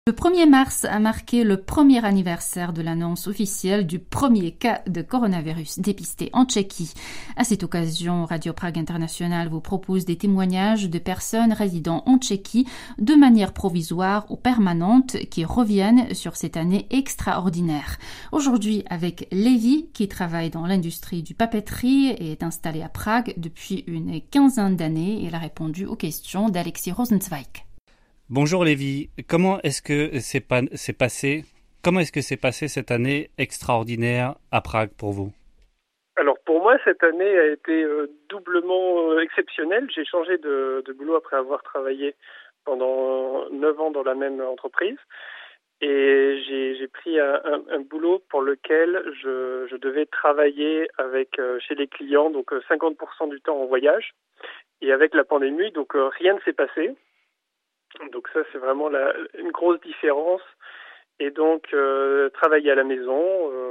Le 1er mars a marqué le premier anniversaire de l'annonce officielle du premier cas de coronavirus dépisté en Tchéquie. À cette occasion, Radio Prague International vous propose des témoignages de personnes résidant en Tchéquie de manière provisoire ou permanente qui reviennent sur cette année extraordinaire. Aujourd'hui, avec Lévi, qui travaille dans l'industrie du papeterie et est installé à Prague depuis une quinzaine d'années, il a répondu aux questions d'Alexis Rosenzweig. Bonjour Lévi, comment est-ce que c'est passé cette année extraordinaire à Prague pour vous? Alors pour moi, cette année a été doublement exceptionnelle. J'ai changé de boulot après avoir travaillé pendant 9 ans dans la même entreprise. Et j'ai pris un boulot pour lequel je devais travailler chez les clients, donc 50% du temps en voyage. Et avec la pandémie, donc rien ne s'est passé. Donc ça, c'est vraiment une grosse différence. Et donc, travailler à la maison,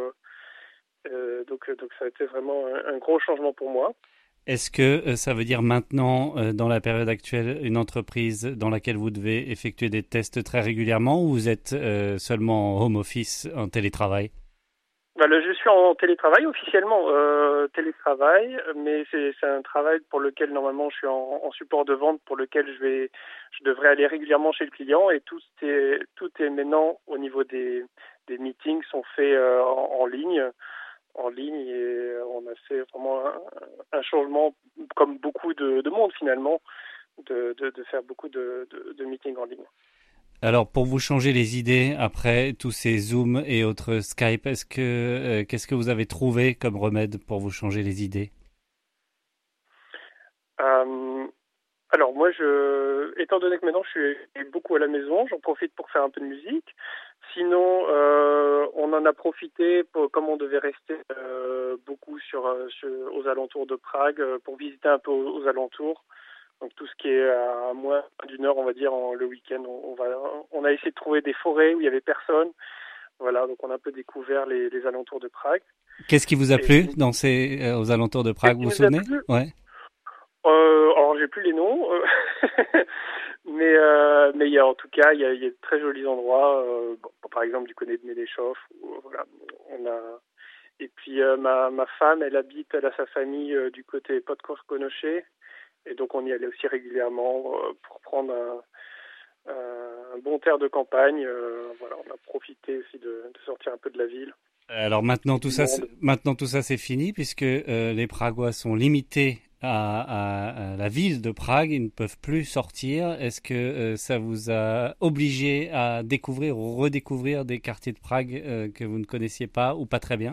donc ça a été vraiment un gros changement pour moi. Est-ce que ça veut dire maintenant, dans la période actuelle, une entreprise dans laquelle vous devez effectuer des tests très régulièrement ou vous êtes seulement en home office, en télétravail? Je suis en télétravail, officiellement télétravail, mais c'est un travail pour lequel normalement je suis en support de vente, pour lequel je devrais aller régulièrement chez le client, et tout est maintenant au niveau des meetings sont faits en ligne, et on a fait vraiment un changement comme beaucoup de monde finalement, de faire beaucoup de meetings en ligne. Alors, pour vous changer les idées après tous ces Zooms et autres Skype, qu'est-ce que vous avez trouvé comme remède pour vous changer les idées? Alors moi, étant donné que maintenant je suis beaucoup à la maison, j'en profite pour faire un peu de musique. Sinon, on en a profité comme on devait rester beaucoup aux alentours de Prague pour visiter un peu aux alentours. Donc tout ce qui est à moins d'une heure, on va dire, le week-end, on a essayé de trouver des forêts où il y avait personne. Voilà, donc on a un peu découvert les alentours de Prague. Qu'est-ce qui vous a plu aux alentours de Prague, vous vous souvenez? Ouais. Alors j'ai plus les noms, mais en tout cas il y a de très jolis endroits. Par exemple du côté de Méléchov, voilà, et puis ma femme, elle a sa famille du côté Podkorskonoché. Et donc on y allait aussi régulièrement pour prendre un bon terre de campagne. Voilà, on a profité aussi de sortir un peu de la ville. Alors maintenant tout ça c'est fini puisque les Pragois sont limités à la ville de Prague, ils ne peuvent plus sortir. Est-ce que ça vous a obligé à découvrir ou redécouvrir des quartiers de Prague que vous ne connaissiez pas ou pas très bien?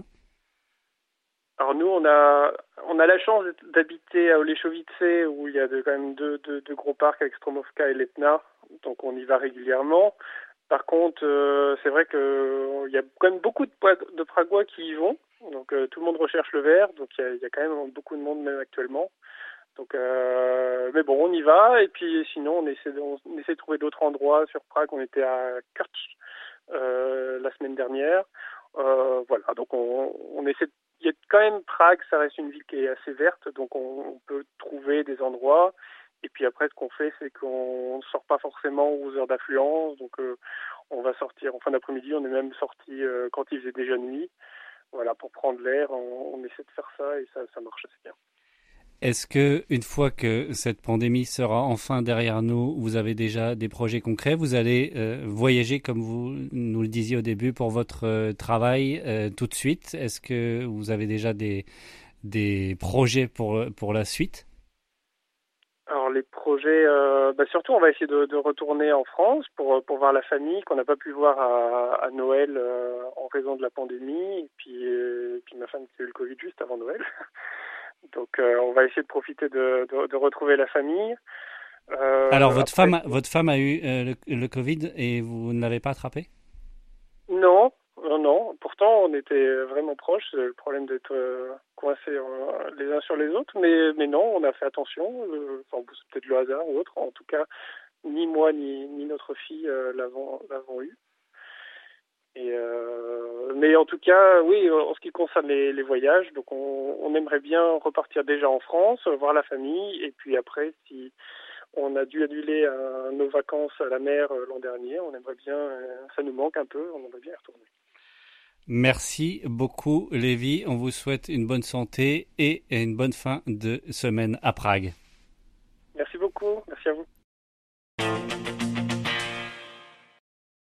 Alors nous, on a la chance d'habiter à Oleschovice, où il y a quand même deux gros parcs avec Stromovka et Letna, donc on y va régulièrement. Par contre, c'est vrai que il y a quand même beaucoup de Pragois qui y vont, donc tout le monde recherche le vert, donc il y a quand même beaucoup de monde même actuellement. Donc, mais bon, on y va, et puis sinon on essaie de trouver d'autres endroits sur Prague. On était à Kerch la semaine dernière. Voilà, donc on essaie. Il y a quand même Prague, ça reste une ville qui est assez verte, donc on peut trouver des endroits. Et puis après, ce qu'on fait, c'est qu'on ne sort pas forcément aux heures d'affluence. Donc on va sortir en fin d'après-midi. On est même sorti quand il faisait déjà nuit. Voilà, pour prendre l'air, on essaie de faire ça et ça marche assez bien. Est-ce que une fois que cette pandémie sera enfin derrière nous, vous avez déjà des projets concrets? Vous allez voyager, comme vous nous le disiez au début, pour votre travail tout de suite. Est-ce que vous avez déjà des projets pour la suite? Alors les projets, surtout on va essayer de retourner en France pour voir la famille qu'on n'a pas pu voir à Noël en raison de la pandémie. Et puis ma femme qui a eu le Covid juste avant Noël. Donc on va essayer de profiter de retrouver la famille. Alors votre femme a eu le Covid et vous ne l'avez pas attrapé? Non. Pourtant, on était vraiment proches. Le problème d'être coincés les uns sur les autres. Mais non, on a fait attention. C'est peut-être le hasard ou autre. En tout cas, ni moi ni notre fille l'avons eu. Mais en tout cas, oui, en ce qui concerne les voyages, donc on aimerait bien repartir déjà en France, voir la famille. Et puis après, si On a dû annuler nos vacances à la mer l'an dernier. On aimerait bien, ça nous manque un peu, on aimerait bien y retourner. Merci beaucoup, Lévi. On vous souhaite une bonne santé et une bonne fin de semaine à Prague. Merci beaucoup. Merci à vous.